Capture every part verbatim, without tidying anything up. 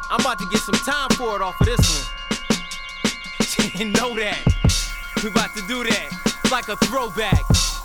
I'm about to get some time for it off of this one. You know that. We about to do that. It's like a throwback.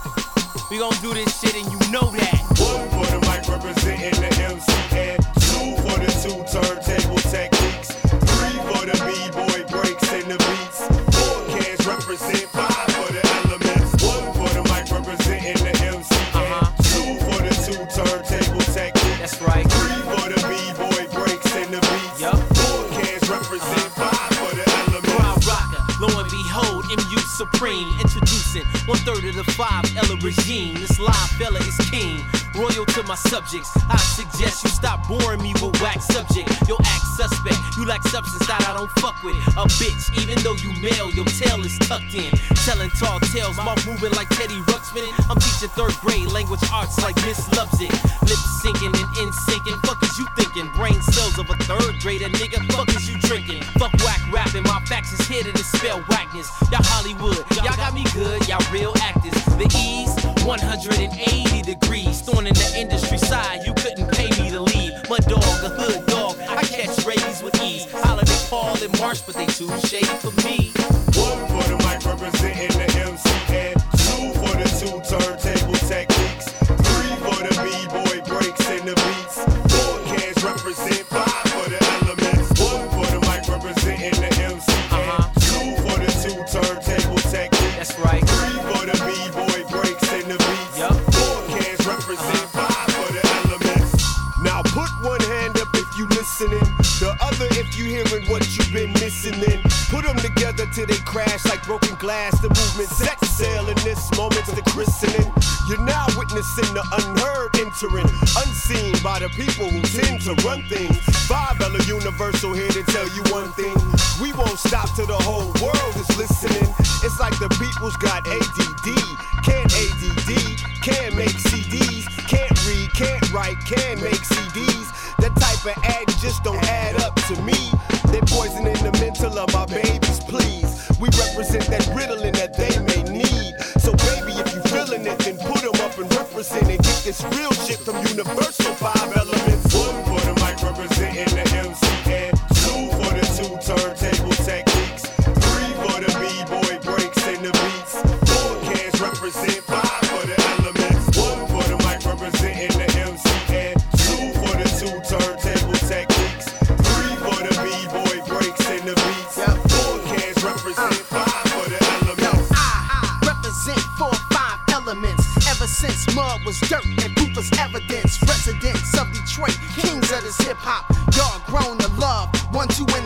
We gon' do this shit and you know that. One for the mic representing the M C and two for the two turntable techniques. Three for the b-boy breaks and the beats. Four cans represent five for the elements. One for the mic representing the M C and uh-huh. two for the two turntable techniques. That's right. Three for the b-boy breaks and the beats. Yep. Four cans represent uh-huh. five for the elements. Wild rocker, lo and behold, M U Supreme, introducing one third of the five Ella regime. This live fella is king, royal to my subjects. I suggest you stop boring me with whack subject. Your act suspect, you lack substance that I don't fuck with. A bitch, even though you male, your tail is tucked in. Telling tall tales, mouth moving like Teddy Ruxpin. I'm teaching third grade language arts like Miss Loves It. Lip syncing and in syncing, fuck is you thinking? Brain cells of a third grader, nigga, fuck is you drinking? Fuck whack rapping, my facts is here to dispel whackness. Y'all Hollywood, y'all got me good, y'all real actors. The E's, one hundred eighty degrees. Thorn in the industry side, you couldn't pay me to leave. Mud dog, a hood dog, I catch rabies with ease. Holiday Paul and Marsh, but they too shady for me. One for the mic representing the M C and two for the two turntable techniques. Three for the b-boy breaks and the beats. Four cans represent five for the elements. One for the mic representing the M C and uh-huh. two for the two turntable techniques. That's right. Three for the b-boy breaks and the beats. Yep. Four cans represent uh-huh. five for the elements. Now put one hand up if you listening, the other if you hearing what you've been missing in. Put them together till they crash like broken glass. The movement set sail in this moment's the christening. You're now witnessing the unheard entering, unseen by the people who tend to run things. Five Ella Universal here to tell you one thing. We won't stop till the whole world is listening. It's like the people's got A D D. Can't A D D, can't make C Ds. Can't read, can't write, can't make C Ds. That type of act just don't add up to me. They're poisoning the mental of my babies, please. We represent that riddling that they may need. So baby, if you feeling it, then put them up and represent and get this real shit from Universal Five Elements. One for the mic representing the M C and two for the two turntable techniques. Three for the b-boy breaks and the beats. Four cans represent five for the elements. One for the mic representing the M C and two for the two turntable techniques. Three for the b-boy breaks and the beats. Four cans represent five for the elements. I represent four, five elements. Ever since mud was dirt and proof was evidence. Residents of Detroit, kings of this hip hop. Y'all grown to love. One, two, and